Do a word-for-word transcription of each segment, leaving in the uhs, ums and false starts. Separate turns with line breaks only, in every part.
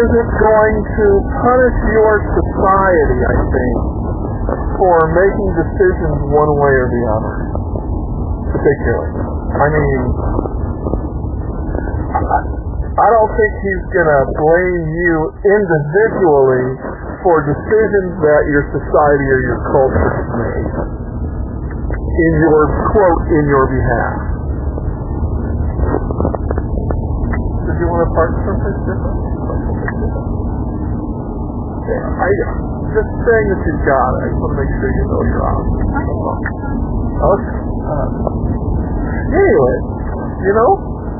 isn't going to punish your society, I think, for making decisions one way or the other, particularly. I mean, I don't think he's going to blame you individually for decisions that your society or your culture has made in your, quote, in your behalf. Did you want to part someplace different? Yeah, I, just saying that you've got it. I just want to make sure you know you're on. Okay. Uh, anyway, you know,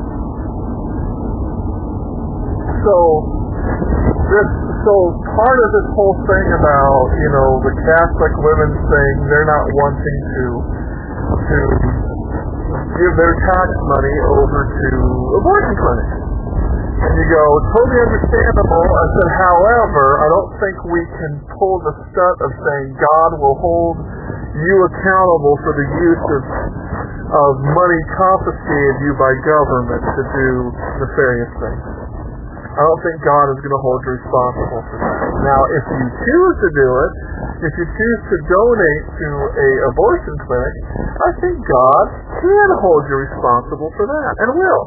so this, so part of this whole thing about, you know, the Catholic women saying they're not wanting to to give their tax money over to abortion clinics. And you go, totally understandable. I said, however, I don't think we can pull the stunt of saying God will hold you accountable for the use of of money confiscated you by government to do nefarious things. I don't think God is going to hold you responsible for that. Now, if you choose to do it, if you choose to donate to a abortion clinic, I think God can hold you responsible for that, and will.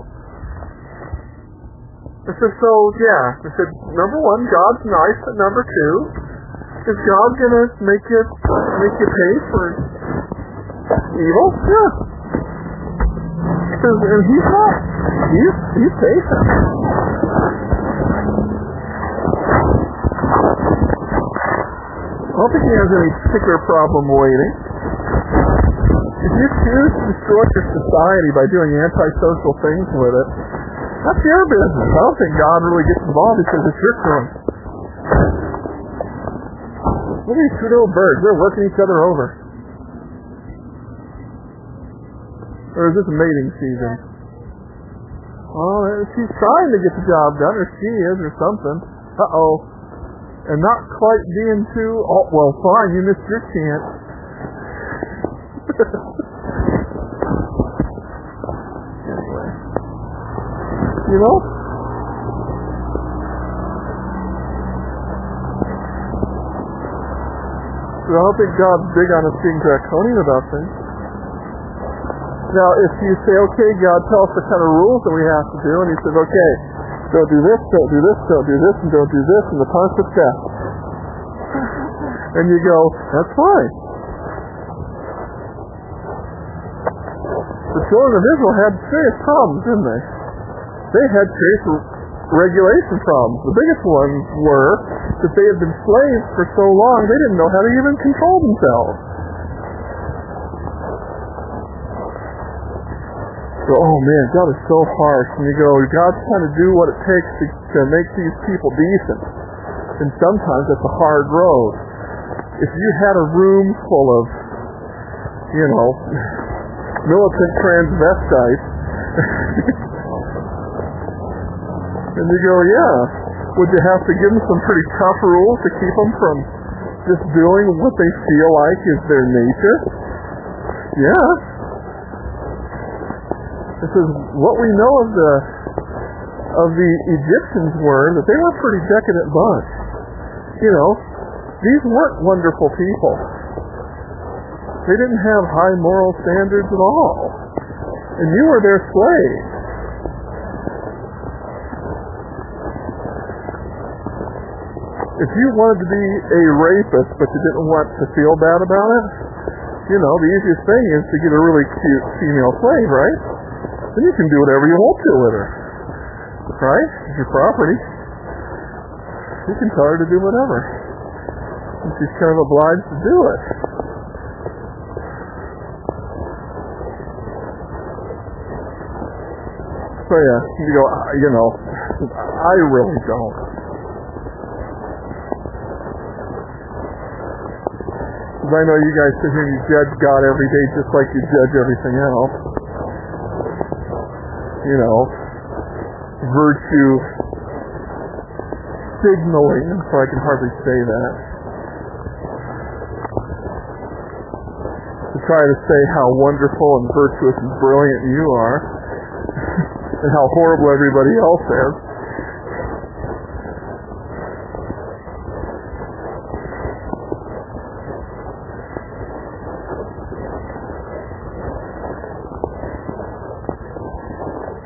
I said, so, yeah. I said, number one, God's nice, but number two, is God going to make you, make you pay for evil? Yeah. Because, and he's not. He's, he's patient. I don't think he has any particular problem waiting. If you choose to destroy your society by doing antisocial things with it, that's your business. I don't think God really gets involved because it's your crime. Look at these two little birds. They're working each other over. Or is this mating season? Well, she's trying to get the job done, or she is, or something. Uh-oh. And not quite being too, oh, well, fine, you missed your chance. Anyway. You know? I don't think God's big on us being draconian about things. Now, if you say, okay, God, tell us the kind of rules that we have to do, and he says, okay, don't do this, don't do this, don't do this, and don't do this, and the punishment's death. And you go, that's fine. The children of Israel had serious problems, didn't they? They had serious regulation problems. The biggest ones were that they had been slaves for so long, they didn't know how to even control themselves. So, oh man, God is so harsh. And you go, God's trying to do what it takes to, to make these people decent. And sometimes it's a hard road. If you had a room full of, you know, militant transvestites, and you go, yeah, would you have to give them some pretty tough rules to keep them from just doing what they feel like is their nature? Yeah. This is what we know of the of the Egyptians were that they were a pretty decadent bunch. You know, these weren't wonderful people. They didn't have high moral standards at all. And you were their slave. If you wanted to be a rapist but you didn't want to feel bad about it, you know, the easiest thing is to get a really cute female slave, right? Then you can do whatever you want to with her. Right? It's your property. You can tell her to do whatever. And she's kind of obliged to do it. So yeah, you go, you know, I really don't. Because I know you guys sit here and you judge God every day just like you judge everything else. You know, virtue signaling, so I can hardly say that, to try to say how wonderful and virtuous and brilliant you are, and how horrible everybody else is.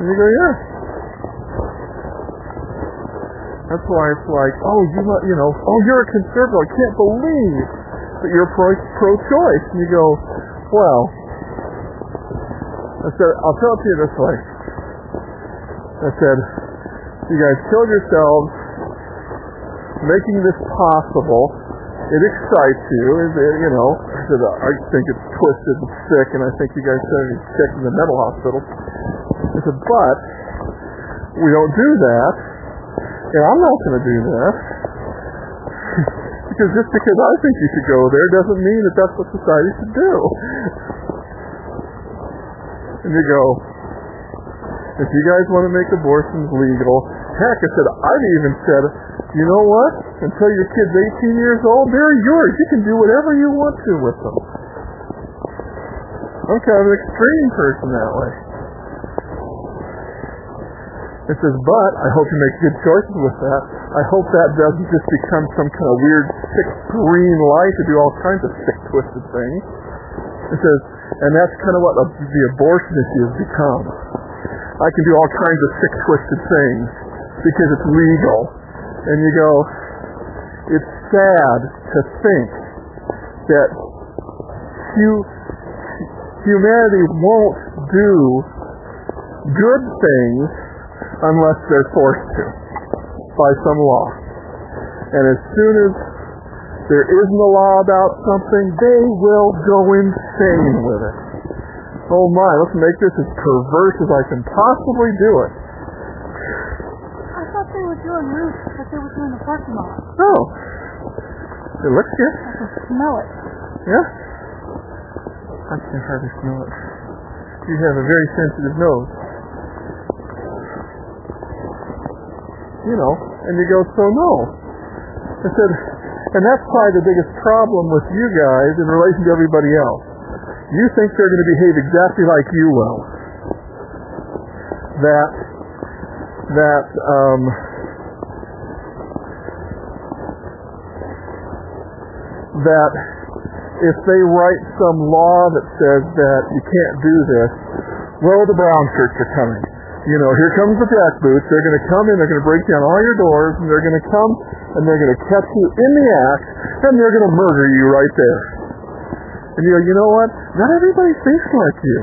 And you go, yeah. That's why it's like, oh, you you know, oh, you're a conservative. I can't believe that you're pro pro-choice. And you go, well, I said, I'll tell it to you this way. I said, you guys killed yourselves making this possible. It excites you, is it, you know. I said, I think it's twisted and sick, and I think you guys should be checked in the mental hospital. I said, but we don't do that, and I'm not going to do that. Because just because I think you should go there doesn't mean that that's what society should do. And you go, if you guys want to make abortions legal, heck, I said, I've even said, you know what? Until your kid's eighteen years old, they're yours. You can do whatever you want to with them. I'm kind of an extreme person that way. It says, but I hope you make good choices with that. I hope that doesn't just become some kind of weird, sick green light to do all kinds of sick, twisted things. It says, and that's kind of what the, the abortion issue has become. I can do all kinds of sick, twisted things because it's legal. And you go, it's sad to think that hu- humanity won't do good things unless they're forced to by some law. And as soon as there isn't a law about something, they will go insane with it. Oh my, let's make this as perverse as I can possibly do it.
I thought they were doing roofs, but they were doing the parking lot.
Oh. It looks good.
I can smell it.
Yeah? I can hardly smell it. You have a very sensitive nose. You know, and you go, so no. I said, and that's probably the biggest problem with you guys in relation to everybody else. You think they're going to behave exactly like you will. That, that, um, that if they write some law that says that you can't do this, well, the brown shirts are coming. You know, here comes the jackboots. They're going to come in, they're going to break down all your doors, and they're going to come, and they're going to catch you in the act, and they're going to murder you right there. And you go, you know what? Not everybody thinks like you.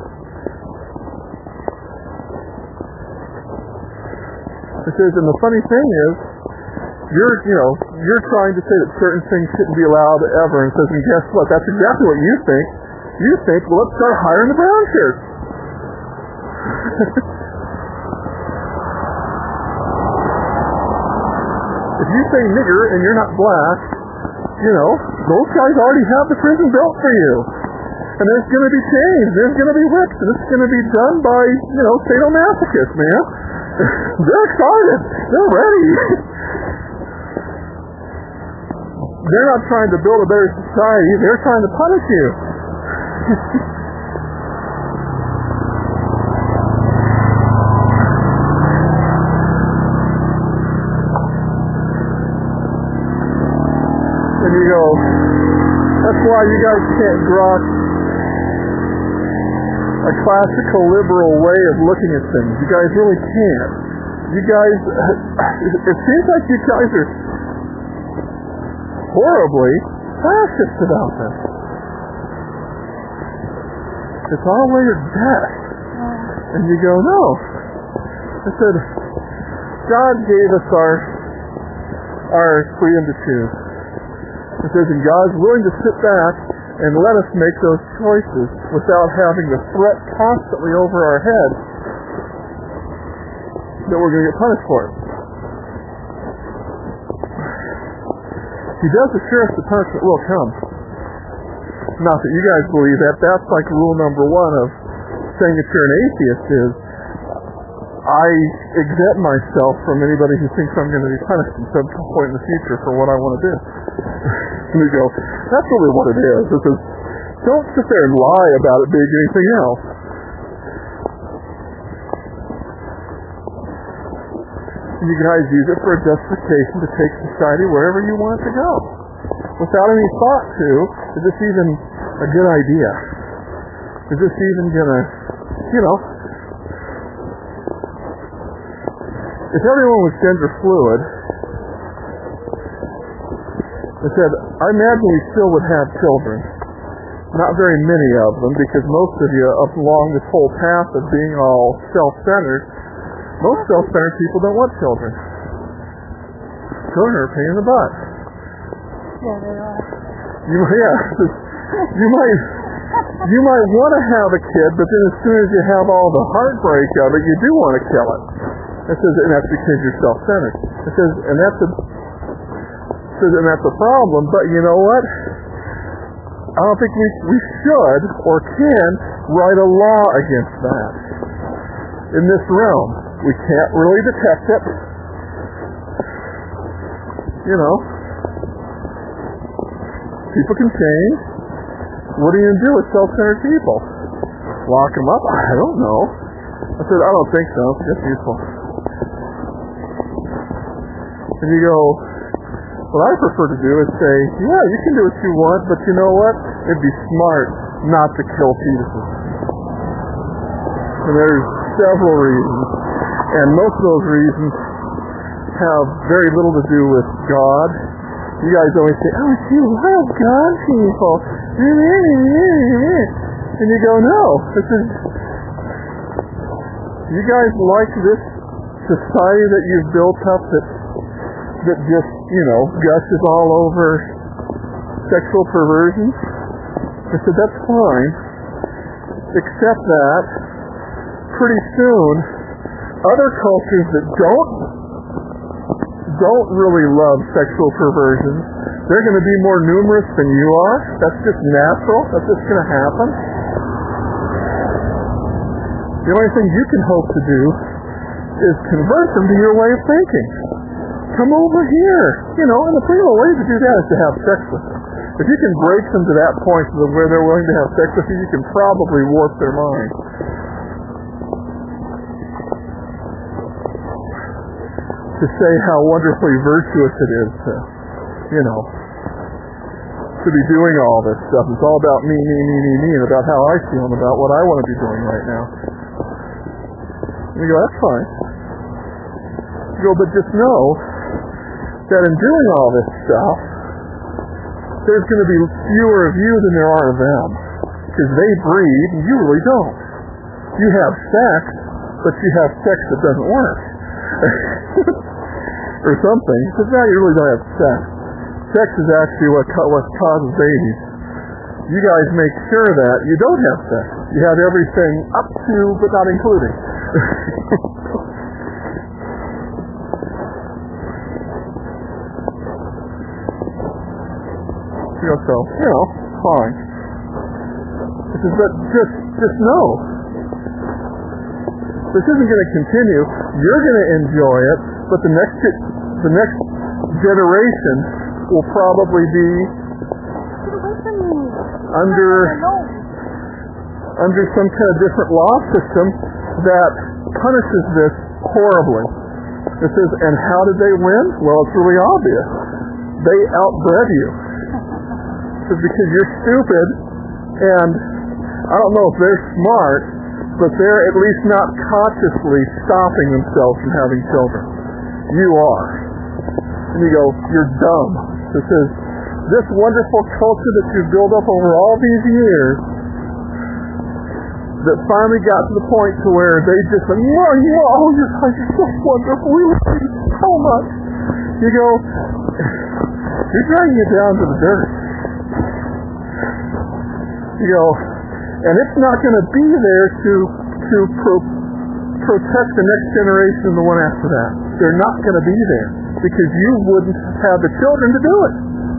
It says, and the funny thing is, you're, you know, you're trying to say that certain things shouldn't be allowed ever, and says, and guess what? That's exactly what you think. You think, well, let's start hiring the brown shirts. If you say nigger and you're not black, you know, those guys already have the prison built for you. And there's going to be chains, there's going to be whips, and it's going to be done by, you know, sadomasochists, man. They're excited. They're ready. They're not trying to build a better society. They're trying to punish you. And you go, that's why you guys can't grok a classical liberal way of looking at things. You guys really can't. You guys, it seems like you guys are horribly fascist about this. It's all way your death. And you go, no. I said, God gave us our our freedom to choose. It says, and God's willing to sit back and let us make those choices without having the threat constantly over our head that we're going to get punished for it. He does assure us the punishment will come. Not that you guys believe that. That's like rule number one of saying that you're an atheist is, I exempt myself from anybody who thinks I'm going to be punished at some point in the future for what I want to do. And we go, that's really what it is. It says, don't sit there and lie about it being anything else. You guys use it for a justification to take society wherever you want it to go. Without any thought to, is this even a good idea? Is this even going to, you know, if everyone was gender fluid, I said, I imagine we still would have children. Not very many of them, because most of you, up along this whole path of being all self-centered, most self-centered people don't want children. Children are a pain in the butt.
Yeah, they are.
You, yeah, you might, you might want to have a kid, but then as soon as you have all the heartbreak of it, you do want to kill it. It says, and that's because you're self-centered. It says, and that's a, it says, and that's a problem. But you know what? I don't think we we should or can write a law against that in this realm. We can't really detect it. You know, people can change. What are you going to do with self-centered people? Lock them up? I don't know. I said, I don't think so. It's just useful. And you go, what I prefer to do is say, yeah, you can do what you want, but you know what? It'd be smart not to kill fetuses. And there's several reasons. And most of those reasons have very little to do with God. You guys always say, oh, you love God people. And you go, no. This is, you guys like this society that you've built up that that just, you know, gushes all over sexual perversion? I said, that's fine. Except that pretty soon other cultures that don't don't really love sexual perversions, they're going to be more numerous than you are. That's just natural. That's just going to happen. The only thing you can hope to do is convert them to your way of thinking. Come over here. You know, and the only way to do that is to have sex with them. If you can break them to that point where they're willing to have sex with you, you can probably warp their mind. To say how wonderfully virtuous it is to, you know, to be doing all this stuff. It's all about me, me, me, me, me, and about how I feel and about what I want to be doing right now. And you go, that's fine. You go, but just know that in doing all this stuff, there's going to be fewer of you than there are of them. Because they breed, and you really don't. You have sex, but you have sex that doesn't work. Or something. Because now you really don't have sex. Sex is actually what, what causes babies. You guys make sure that you don't have sex. You have everything up to, but not including. You know, so, you know, fine. This is, but just, just know. This isn't going to continue. You're going to enjoy it, but the next, the next generation will probably be under, under some kind of different law system that punishes this horribly. It says, and how did they win? Well, it's really obvious. They outbred you. It's because you're stupid, and I don't know if they're smart, but they're at least not consciously stopping themselves from having children. You are. And you go, you're dumb. It says, this wonderful culture that you've built up over all these years that finally got to the point to where they just went, oh, yeah, oh, you're, you're so wonderful. We love you so much. You go, you're dragging it down to the dirt. You go, and it's not going to be there to to pro- protect the next generation and the one after that. They're not going to be there because you wouldn't have the children to do it.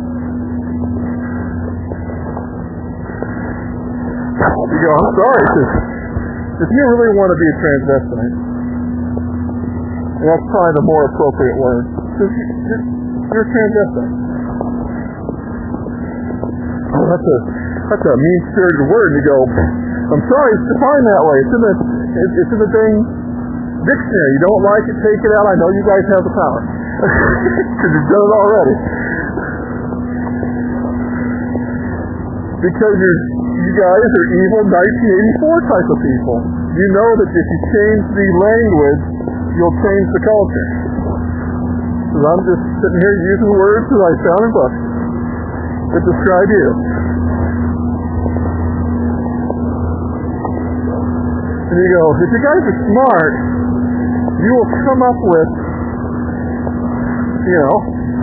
You go, I'm sorry, if you really want to be a transvestite, and that's probably the more appropriate word, you're a transvestite. Oh, that's a That's a mean-spirited word. And you go, I'm sorry, it's defined that way. It's in the it's in the dang dictionary. You don't like it, take it out. I know you guys have the power. Because you've done it already. Because you're, you guys are evil nineteen eighty-four type of people. You know that if you change the language you'll change the culture. Because I'm just sitting here using words that I found in books that describe you. And you go, if you guys are smart, you will come up with, you know,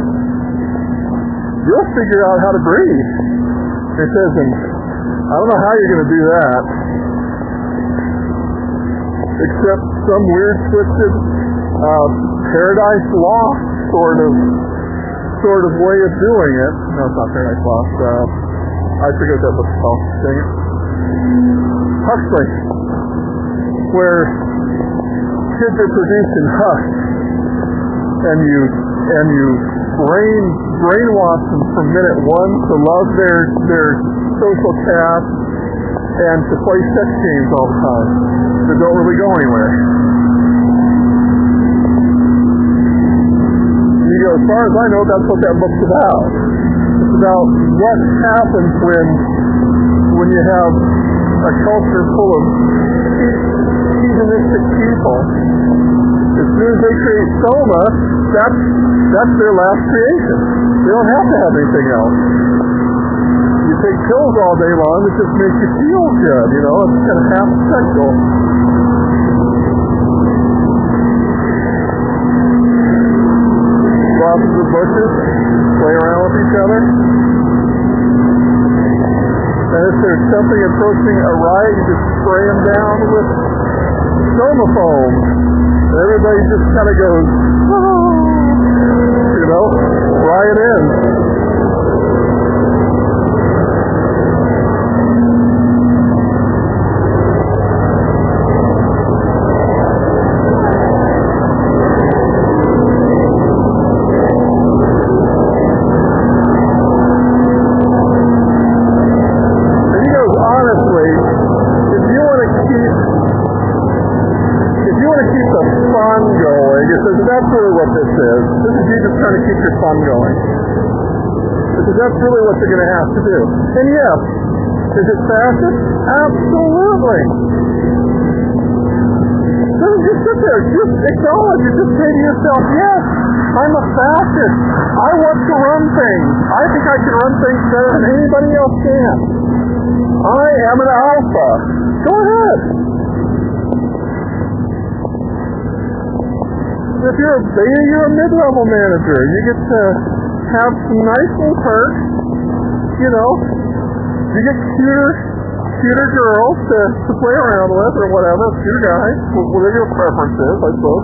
you'll figure out how to breathe. It says, and I don't know how you're going to do that, except some weird twisted uh, paradise lost sort of sort of way of doing it. No, it's not Paradise Lost. Uh, I forget what that book's called. Dang it. Huxley, where kids are produced in husks, and you and you brain brainwash them from minute one to love their their social caste and to play sex games all the time that don't really go anywhere. You go, as far as I know, that's what that book's about. It's about what happens when when you have a culture full of hedonistic people. As soon as they create soma, that's that's their last creation. They don't have to have anything else. You take pills all day long, it just makes you feel good, you know, it's kind of half sexual. Go out to the bushes, play around with each other. And if there's something approaching a riot, you just spray them down with soma foam. And everybody just kind of goes, oh, you know, riot ends. That's really what you're going to have to do. And yes, is it fascist? Absolutely. So just sit there, just acknowledge it, just say to yourself, yes, I'm a fascist. I want to run things. I think I can run things better than anybody else can. I am an alpha. Go ahead. If you're a beta, you're a mid-level manager. You get to have some nice little perks, you know, you get cuter, cuter girls to, to play around with or whatever, cuter guys, whatever your preference is, I suppose.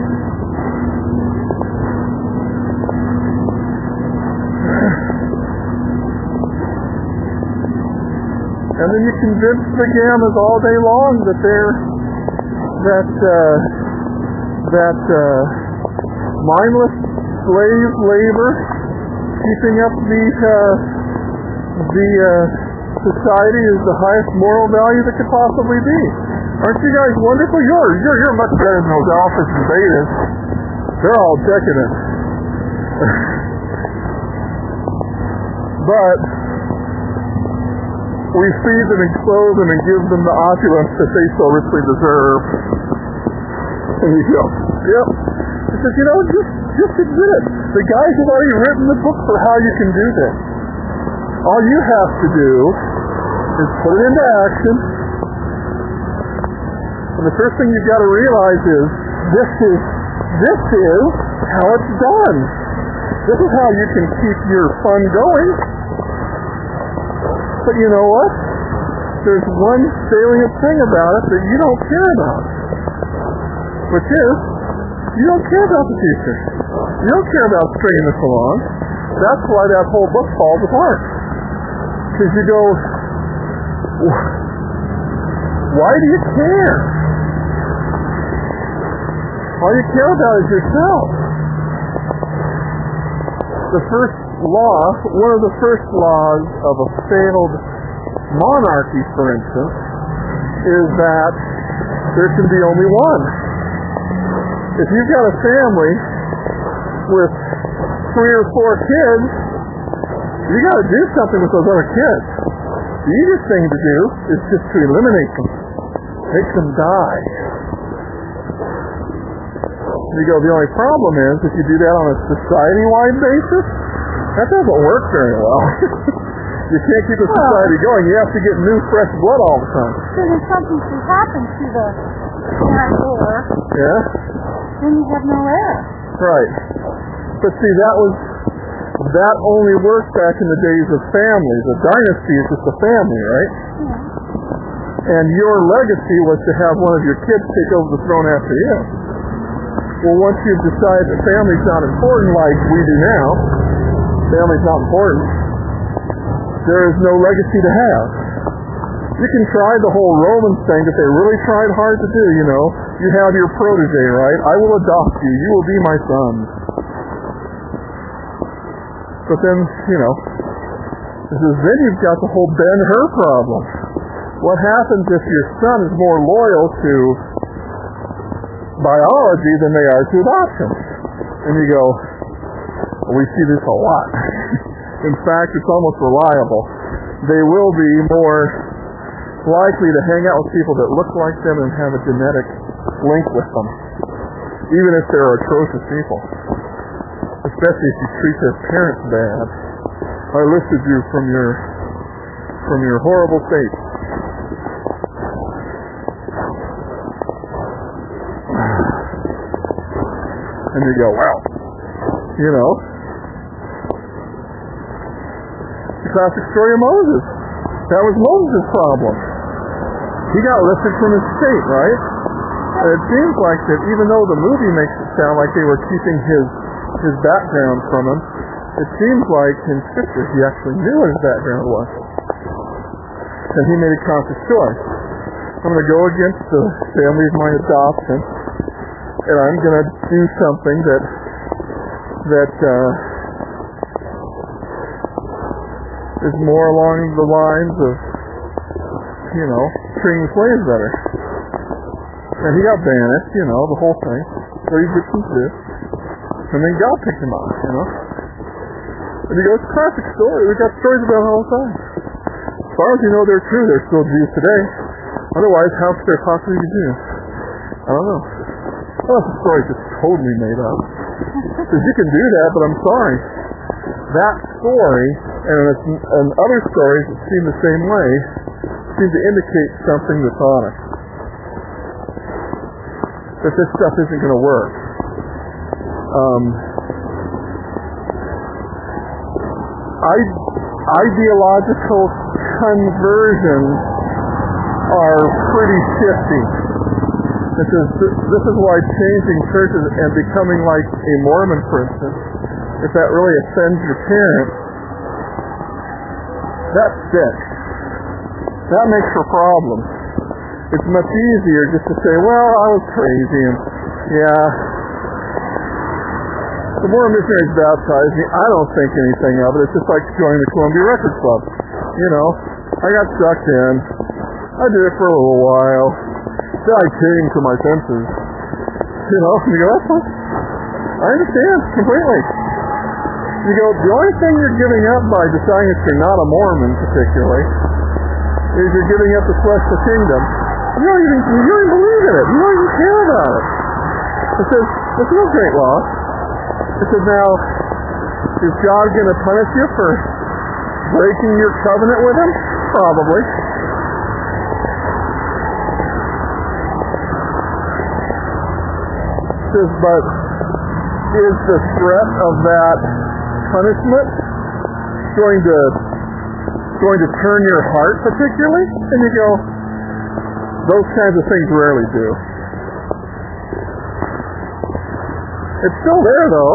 And then you convince the gammas all day long that they're, that, uh, that, uh, mindless slave labor keeping up the uh, the uh, society is the highest moral value that could possibly be. Aren't you guys wonderful? You're you're you're much better than those alphas and betas. They're all decadent. But we feed them and clothe them and give them the opulence that they so richly deserve. And you go, yep. He says, you know, just just admit it. The guys have already written the book for how you can do this. All you have to do is put it into action. And the first thing you've got to realize is this is this is how it's done. This is how you can keep your fun going. But you know what? There's one salient thing about it that you don't care about, which is you don't care about the future. You don't care about stringing this along. That's why that whole book falls apart. Because you go, why do you care? All you care about is yourself. The first law, one of the first laws of a failed monarchy, for instance, is that there can be only one. If you've got a family with three or four kids, you got to do something with those other kids. The easiest thing to do is just to eliminate them, make them die. You go, the only problem is if you do that on a society-wide basis, that doesn't work very well. You can't keep a society well, going. You have to get new, fresh blood all the time.
So if something should happen to the parent heir,
yeah?
then you have no heir.
Right. But see, that was that only worked back in the days of families. A dynasty is just a family, right?
Yeah.
And your legacy was to have one of your kids take over the throne after you. Well, once you've decided that family's not important like we do now, family's not important, there is no legacy to have. You can try the whole Roman thing that they really tried hard to do, you know. You have your protege, right? I will adopt you. You will be my son. But then, you know, then you've got the whole Ben-Hur problem. What happens if your son is more loyal to biology than they are to adoption? And you go, well, we see this a lot. In fact, it's almost reliable. They will be more likely to hang out with people that look like them and have a genetic link with them, even if they're atrocious people. Especially if you treat their parents bad. I listed you from your from your horrible fate. And you go, well, you know, the classic story of Moses. That was Moses' problem. He got lifted from his state, right? And it seems like that even though the movie makes it sound like they were keeping his his background from him, it seems like in Scripture he actually knew what his background was. And he made a conscious choice. I'm going to go against the family of my adoption, and I'm going to do something that that uh, is more along the lines of, you know, treating slaves better. And he got banished, you know, the whole thing. What Egyptians do. And then God picked him up, you know. And he goes, classic story. We've got stories about it all the time. As far as you know, they're true. They're still Jews today. Otherwise, how could there possibly be Jews? I don't know. Well, the story's just totally made up. Because you can do that, but I'm sorry. That story and, and other stories that seem the same way seem to indicate something that's honest. That this stuff isn't going to work. Um, I- ideological conversions are pretty shifty. This is, this is why changing churches and becoming like a Mormon, for instance, if that really offends your parents, that sticks. That makes for problems. It's much easier just to say, well, I was crazy, and yeah, the Mormon missionaries baptized me. I don't think anything of it. It's just like joining the Columbia Record Club. You know, I got sucked in. I did it for a little while. Then I came to my senses. You know, you go, that's fine. I understand completely. You go, the only thing you're giving up by deciding that you're not a Mormon particularly is you're giving up the celestial kingdom. You don't even, you don't even believe in it. You don't even care about it. It says, there's no great loss. It says, now, is God going to punish you for breaking your covenant with him? Probably. It says, but is the threat of that punishment going to going to turn your heart particularly? And you go, those kinds of things rarely do. It's still there, though.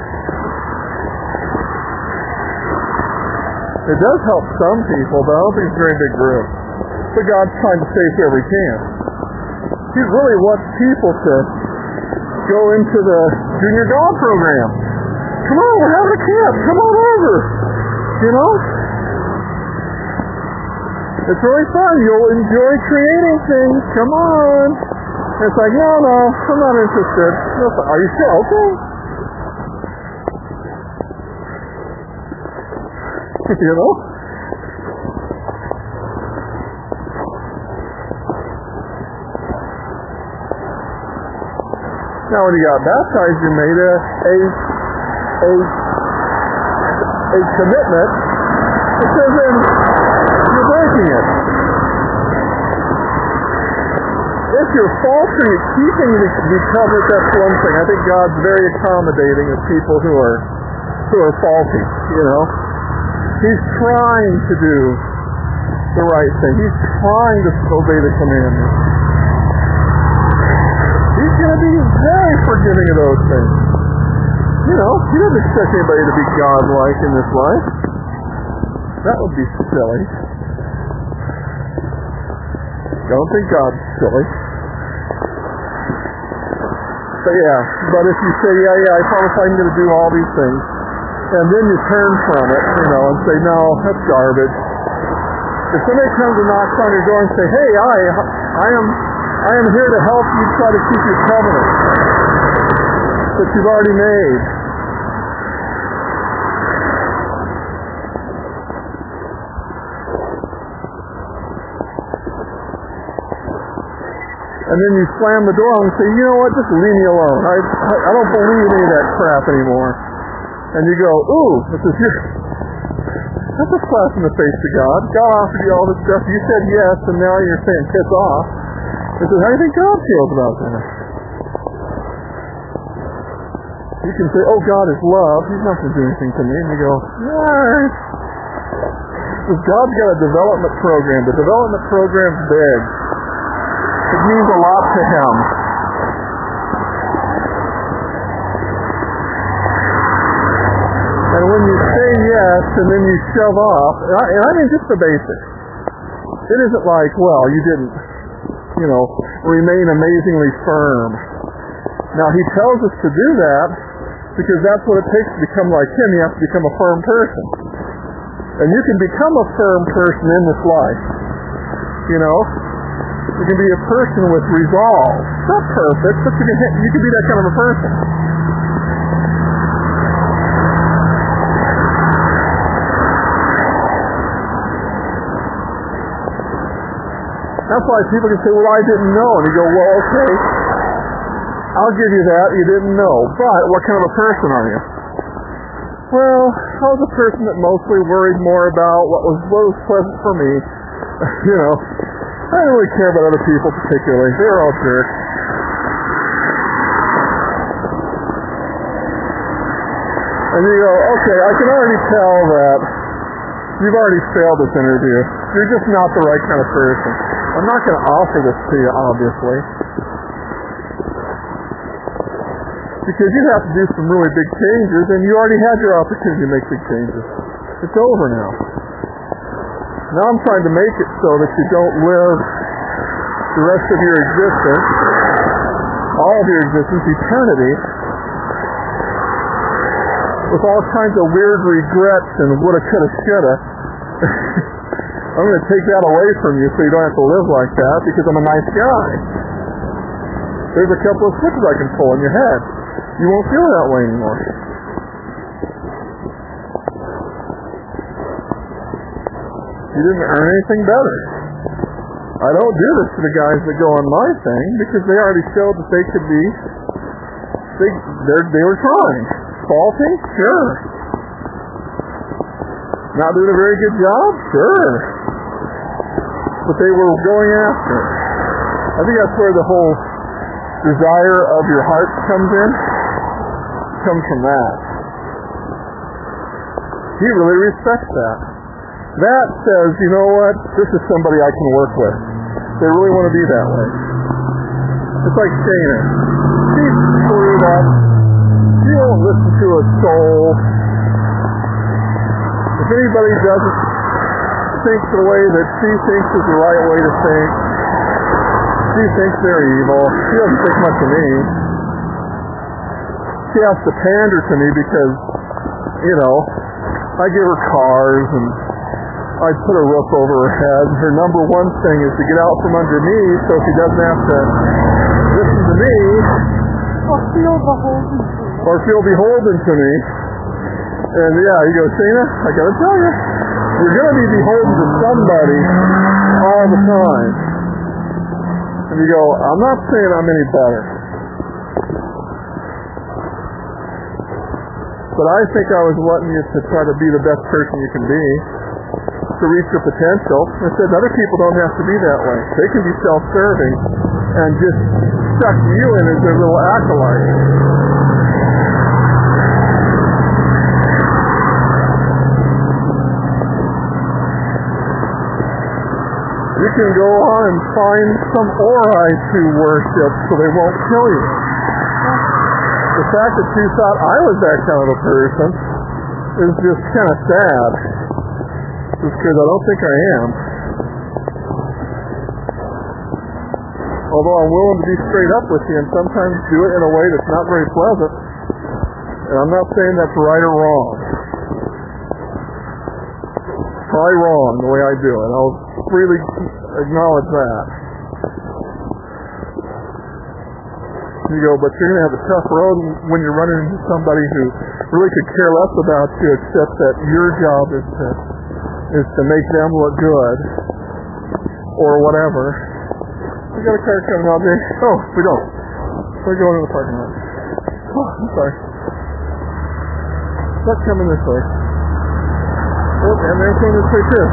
It does help some people, but I don't think it's a very big group. But God's trying to save whoever he can. He really wants people to go into the junior golf program. Come on, we're having a camp. Come on over. You know? It's really fun. You'll enjoy creating things. Come on. And it's like, no, no, I'm not interested. No, are you sure? Okay. You know? Now, when you got baptized, you made a a a, a commitment. It says then you're breaking it. If you're faltering at keeping the, the covenant, that's one thing. I think God's very accommodating of people who are who are faulty. You know, He's trying to do the right thing. He's trying to obey the commandments. He's going to be very forgiving of those things. You know, He doesn't expect anybody to be God-like in this life. That would be silly. Don't think God's silly. But yeah, but if you say, yeah, yeah, I promise I'm going to do all these things, and then you turn from it, you know, and say, no, that's garbage. If somebody comes and knocks on your door and say, hey, I, I am, I am here to help you try to keep your covenant that you've already made. And then you slam the door and say, you know what, just leave me alone. I, I, I don't believe any of that crap anymore. And you go, ooh, this is your, that's a slap in the face to God. God offered you all this stuff. You said yes, and now you're saying piss off. He says, how do you think God feels about that? You can say, oh, God is love. He's not going to do anything to me. And you go, alright. Because God's got a development program. The development program's big. It means a lot to Him. And when you say yes and then you shove off, and I, and I mean just the basics. It isn't like, well, you didn't, you know, remain amazingly firm. Now, He tells us to do that because that's what it takes to become like Him. You have to become a firm person. And you can become a firm person in this life. You know? You can be a person with resolve. Not perfect, but you can, you can be that kind of a person. That's why people can say, well, I didn't know. And you go, well, okay, I'll give you that. You didn't know. But what kind of a person are you? Well, I was a person that mostly worried more about what was, what was pleasant for me. You know, I didn't really care about other people particularly. They were all jerks. And you go, okay, I can already tell that you've already failed this interview. You're just not the right kind of person. I'm not going to offer this to you, obviously. Because you have to do some really big changes, and you already had your opportunity to make big changes. It's over now. Now I'm trying to make it so that you don't live the rest of your existence, all of your existence, eternity, with all kinds of weird regrets and woulda, coulda, shoulda. I'm going to take that away from you so you don't have to live like that because I'm a nice guy. There's a couple of switches I can pull in your head. You won't feel that way anymore. You didn't earn anything better. I don't do this to the guys that go on my thing because they already showed that they could be, they, they were trying. Faulty? Sure. Not doing a very good job? Sure. But they were going after it. I think that's where the whole desire of your heart comes in. Comes from that. He really respects that. That says, you know what? This is somebody I can work with. They really want to be that way. It's like Shana. She's screwed up. She won't listen to a soul. If anybody doesn't think the way that she thinks is the right way to think, she thinks they're evil. She doesn't think much of me. She has to pander to me because, you know, I give her cars and I put a roof over her head. Her number one thing is to get out from under me so she doesn't have to listen to me.
Or feel beholden to me.
Or feel beholden to me. And yeah, you go, Shana, I gotta tell you, you're gonna be beholden to somebody all the time. And you go, I'm not saying I'm any better. But I think I was wanting you to try to be the best person you can be, to reach your potential. I said other people don't have to be that way. They can be self-serving and just suck you in as their little acolyte. You can go on and find some Ori to worship so they won't kill you. The fact that you thought I was that kind of a person is just kind of sad. Just because I don't think I am. Although I'm willing to be straight up with you and sometimes do it in a way that's not very pleasant. And I'm not saying that's right or wrong. Probably wrong the way I do it. I'll freely acknowledge that. You go, but you're going to have a tough road when you're running into somebody who really could care less about you except that your job is to is to make them look good or whatever. We got a car coming out there. Oh, we don't. We're going to the parking lot. Oh, I'm sorry. Let's come in this way. Oh, and they're coming this way too.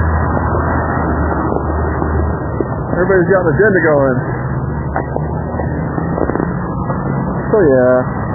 Everybody's got an agenda going. So yeah.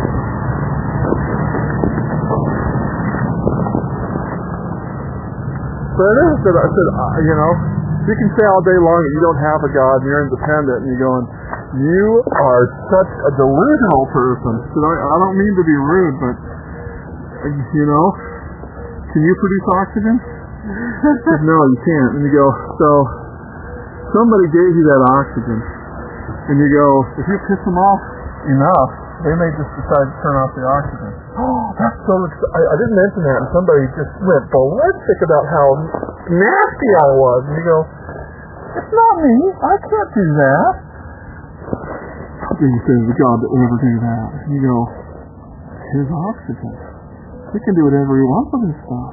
So it is that I said, uh, you know, you can say all day long that you don't have a God and you're independent, and you're going, you are such a delusional person. So I, I don't mean to be rude, but you know, can you produce oxygen? Said, no, you can't. And you go, so somebody gave you that oxygen, and you go, if you piss them off enough, they may just decide to turn off the oxygen. Oh, that's so exciting. I, I didn't mention that, and somebody just went ballistic about how nasty I was. And you go, it's not me. I can't do that. Then you say, the God that would ever do that. And you go, his oxygen. He can do whatever he wants with his stuff.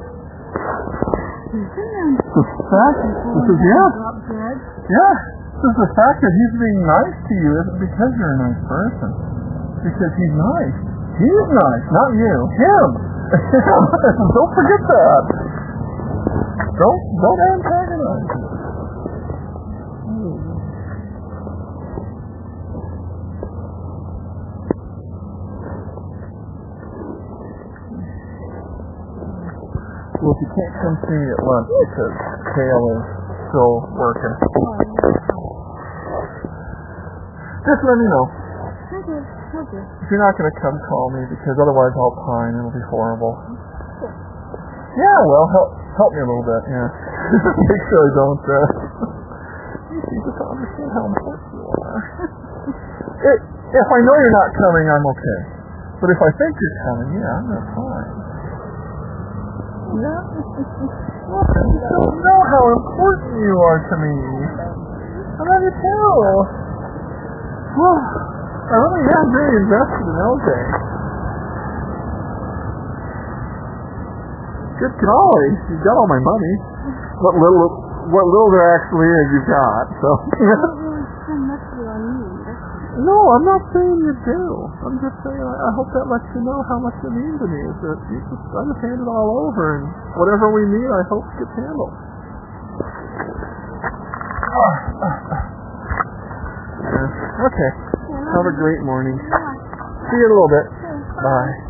The fact, this is, yeah. Yeah. This is the fact that he's being nice to you isn't because you're a nice person. Because he's nice. He's nice, not you. Him. Don't forget that. Don't don't antagonize him. Well, if you can't come see me at lunch because Kale is still working, just let me know. If you're not going to come, call me, because otherwise I'll pine and it'll be horrible. Yeah, well, help help me a little bit, yeah. Make sure I don't, uh... you see, just to understand how important you are. it, if I know you're not coming, I'm okay. But if I think you're coming, yeah, I'm not fine. Yeah? Well, you don't know how important you are to me. I love you too. Well... I really am very invested in L J. Good golly, you've got all my money. What little, what little there actually is, you've got. So. No, I'm not saying you do. I'm just saying I, I hope that lets you know how much it means to me. Is that you just, I just hand it all over, and whatever we need, I hope gets handled. Yeah. Okay. Have a great morning. See you in a little bit. Bye.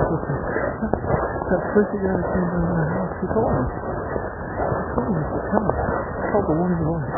That first you gotta change in the house, he told me. He told me to tell us. It's called the woman's wife.